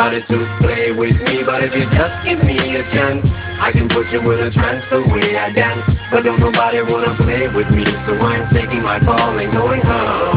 nobody to play with me. But if you just give me a chance, I can put you in a trance the way I dance. But don't nobody wanna play with me, so I'm taking my ball and going home.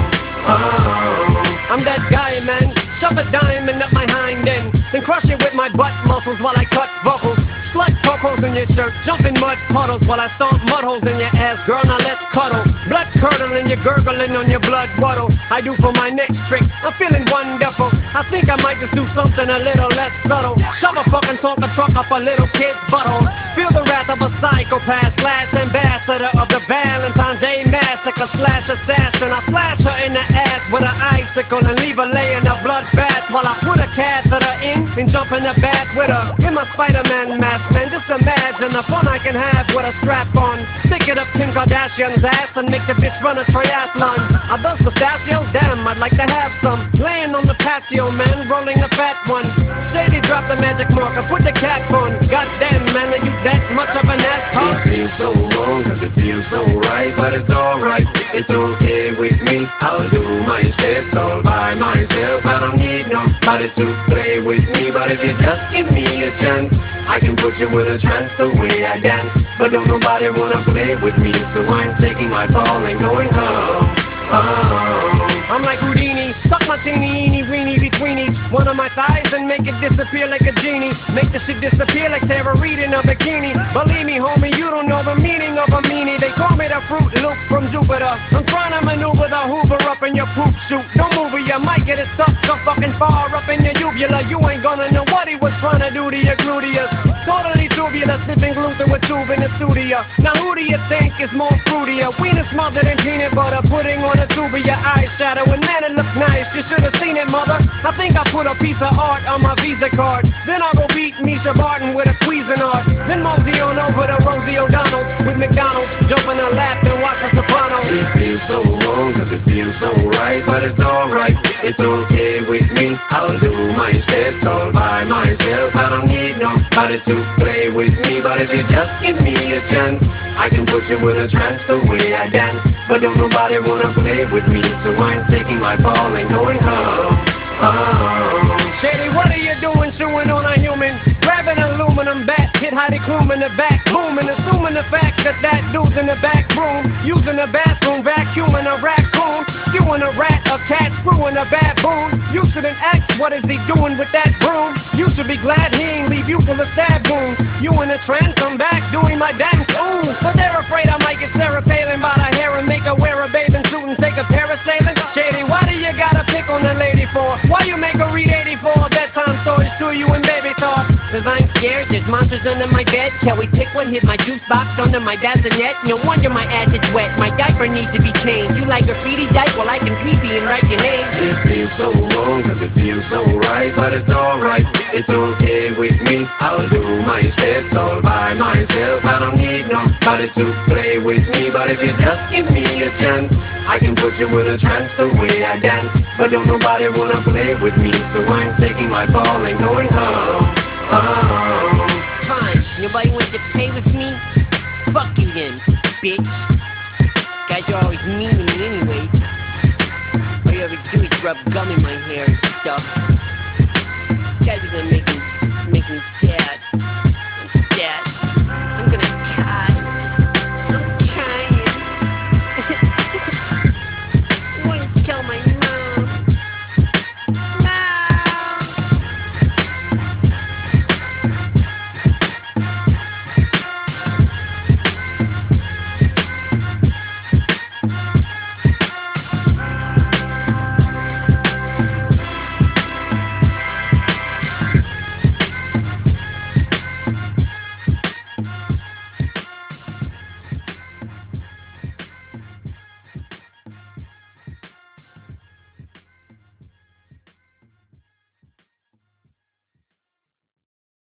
I'm that guy, man. Shove a diamond up my hind end, then crush it with my butt muscles while I cut vocals. Slut poke holes in your shirt, jump in mud puddles while I stomp mud holes in your ass. Girl, now let's cuddle. Blood curdling, you're gurgling on your blood waddle. I do for my next trick, I'm feeling wonderful. I think I might just do something a little less subtle. Shove a fucking Tonka truck up a little kid's butthole. Feel the wrath of a psychopath slash ambassador of the Valentine's Day massacre slash assassin. I slash her in the ass with an icicle and leave her laying a blood bath while I put a catheter in and jump in the bath with her in my Spider-Man mask. Man, just imagine the fun I can have with a strap on. Stick it up Kim Kardashian's ass and make the bitch run a triathlon. I buzz pistachios, damn, I'd like to have some. Laying on the patio, man, rolling a fat one. Shady, drop the magic marker, put the cap on. Goddamn, man, are you that much of an asshole? It feels so wrong, cause it feels so right, but it's alright, it's okay with me. I'll do my steps all by myself. I don't need nobody to play with me. But if you just give me a chance, I can put you in a trance the way I dance. But don't nobody wanna play with me, so I'm taking my ball and going home. I'm like Houdini, tuck my teeny weeny between each one of my thighs and make it disappear like a genie. Make the shit disappear like Tara Reid in a bikini. Believe me, homie, you don't know the meaning of a meanie. They call me the Fruit Loop from Jupiter. I'm trying to maneuver the Hoover up in your poop chute. Don't move it, you might get it stuck so fucking far up in your uvula. You ain't gonna know what he was trying to do to your gluteus. Totally tubular, sniffing gluten with tube in the studio. Now who do you think is more fruitier? Wiener smothered in peanut butter, putting on a tube of your eyeshadow. And man, it look nice, you should have seen it, mother. I think I put a piece of art on my Visa card. Then I'll go beat Misha Barton with a Cuisinart. Then mosey on over to Rosie O'Donnell's with McDonald's. Jump in her lap and watch The Sopranos. It feels so wrong, cause it feels so right, but it's alright, it's okay with me. I'll do my steps all by myself. I don't need nobody to play with me. But if you just give me a chance, I can put you in a trance the way I dance. But don't nobody wanna play with me, so I'm taking my ball and going home. Shady, what are you doing chewing on a human? Grabbing an aluminum bat, hit Heidi Klum in the back, booming, assuming the fact that that dude's in the back room, using the bathroom, vacuuming a raccoon, skewing a rat, a cat, screwing a baboon. You shouldn't ask, what is he doing with that broom? You should be glad he ain't leave you full of stab wounds. You in a trance, I'm back doing my dance, ooh. But they're afraid I might get Sarah Palin by the hair and make her wear a bathing suit and take a parasailing. Shady, why do you gotta pick on the lady for? Why you make her read 84 bedtime stories to you and baby talk? Cause I'm scared, there's monsters under my bed. Kelly Pickwood hit my juice box under my bassinet. No wonder my ass is wet, my diaper needs to be changed. You like graffiti dyke? Well I can pee-pee and write your name. It feels so wrong, cause it feels so right, but it's alright, it's okay with me. I'll do my steps all by myself. I don't need nobody to play with me. But if you just give me a chance, I can put you in a trance the way I dance. But don't nobody wanna play with me, so I'm taking my ball and going home. Fine, nobody wants to play with me? Fuck you then, bitch. Guys are always mean to me anyways. All you ever do is rub gum in my hair and stuff.